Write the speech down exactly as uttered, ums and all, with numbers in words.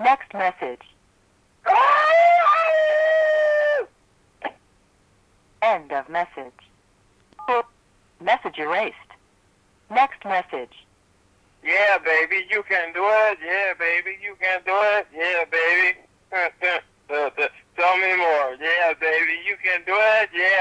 Next message. End of message. Message erased. Next message. Yeah, baby, you can do it. Yeah, baby, you can do it. Yeah, baby. Tell me more. Yeah, baby, you can do it. Yeah,